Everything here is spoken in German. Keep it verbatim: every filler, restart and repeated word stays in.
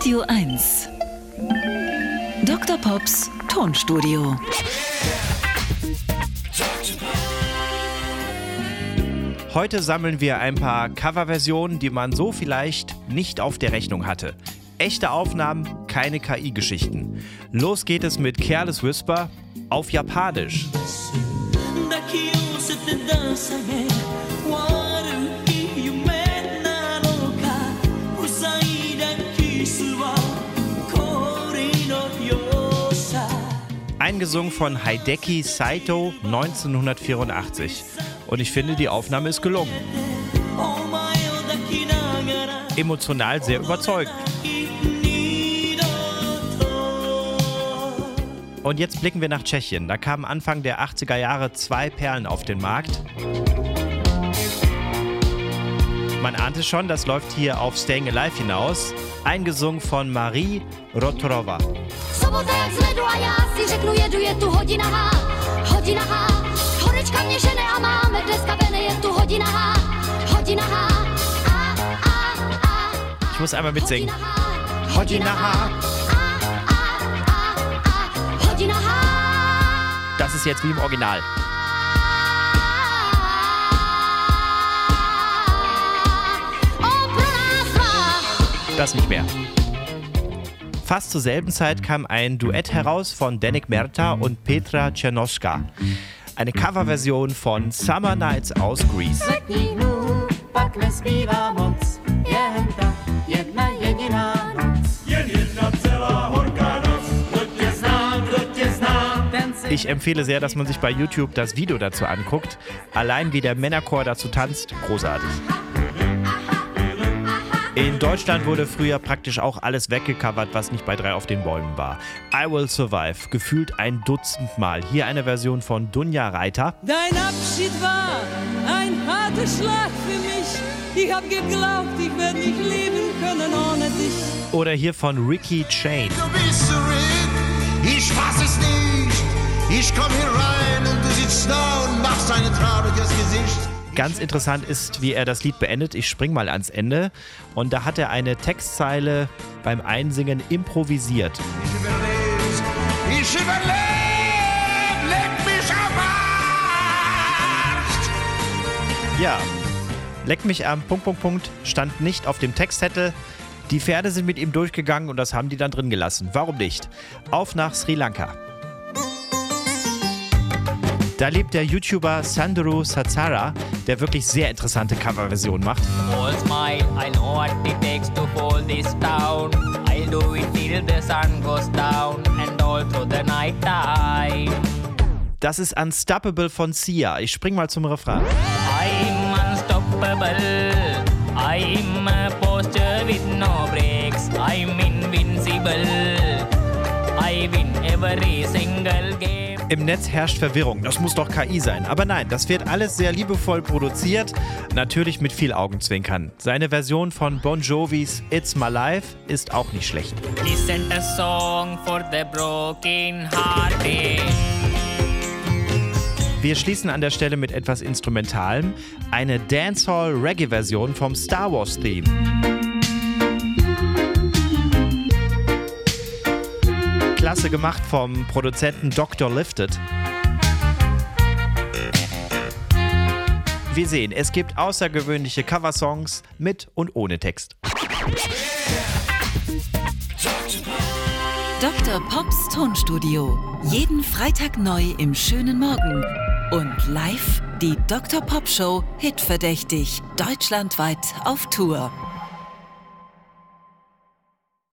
Radio eins. Doktor Pops Tonstudio. Heute sammeln wir ein paar Coverversionen, die man so vielleicht nicht auf der Rechnung hatte. Echte Aufnahmen, keine K I-Geschichten. Los geht es mit Careless Whisper auf Japanisch. Eingesungen von Hideki Saito neunzehnhundertvierundachtzig. Und ich finde, die Aufnahme ist gelungen. Emotional sehr überzeugend. Und jetzt blicken wir nach Tschechien. Da kamen Anfang der achtziger Jahre zwei Perlen auf den Markt. Man ahnte schon, das läuft hier auf Staying Alive hinaus. Eingesungen von Marie Rotorova. Ich muss einmal mitsingen. Das ist jetzt wie im Original. Das nicht mehr. Fast zur selben Zeit kam ein Duett heraus von Denik Merta und Petra Černoška. Eine Coverversion von Summer Nights aus Greece. Ich empfehle sehr, dass man sich bei YouTube das Video dazu anguckt. Allein wie der Männerchor dazu tanzt, großartig. In Deutschland wurde früher praktisch auch alles weggecovert, was nicht bei drei auf den Bäumen war. I Will Survive, gefühlt ein Dutzend Mal. Hier eine Version von Dunja Reiter. Dein Abschied war ein harter Schlag für mich. Ich hab geglaubt, ich werde nicht leben können ohne dich. Oder hier von Ricky Chain. Du bist zurück, ich fass es nicht. Ich komm hier rein und du sitzt da und machst ein trauriges Gesicht. Ganz interessant ist, wie er das Lied beendet. Ich spring mal ans Ende. Und da hat er eine Textzeile beim Einsingen improvisiert. Ich überlebe, ich überlebe, leck mich am Arsch. Ja, leck mich am Punkt, Punkt, Punkt stand nicht auf dem Textzettel. Die Pferde sind mit ihm durchgegangen und das haben die dann drin gelassen. Warum nicht? Auf nach Sri Lanka. Da lebt der YouTuber Sandro Satsara, der wirklich sehr interessante Coverversionen macht. Das ist Unstoppable von Sia. Ich spring mal zum Refrain. I'm unstoppable. I'm a poster with no brakes. I'm invincible. I win every single game. Im Netz herrscht Verwirrung, das muss doch K I sein. Aber nein, das wird alles sehr liebevoll produziert, natürlich mit viel Augenzwinkern. Seine Version von Bon Jovis It's My Life ist auch nicht schlecht. Listen a song for the broken hearted. Wir schließen an der Stelle mit etwas Instrumentalem, eine Dancehall-Reggae-Version vom Star Wars-Theme. Klasse gemacht vom Produzenten Doktor Lifted. Wir sehen, es gibt außergewöhnliche Coversongs mit und ohne Text. Doktor Pops Tonstudio. Jeden Freitag neu im schönen Morgen. Und live die Doktor Pop Show Hitverdächtig. Deutschlandweit auf Tour.